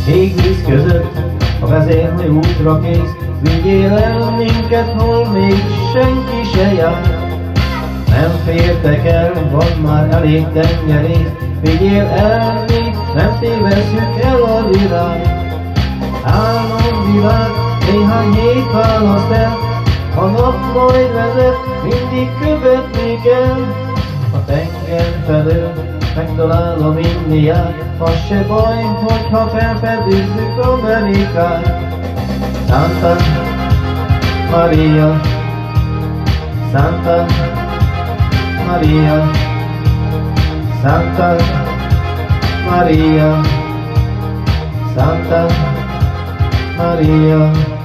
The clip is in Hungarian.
Ég víz között a vezérlő útra kész, vigyél el minket, hol még senki se jár. Nem fértek el, van már elég tengerész, vigyél el mi, nem tévesszük el a világ. Álomvilág, néhány hét választ el, a nap majd vezet, mindig követni kell. A tenger felől megtalál a Indiát, az se baj, hogyha felfedezzük Amerikát. Santa Maria, Santa Maria, Santa Maria, Santa Maria.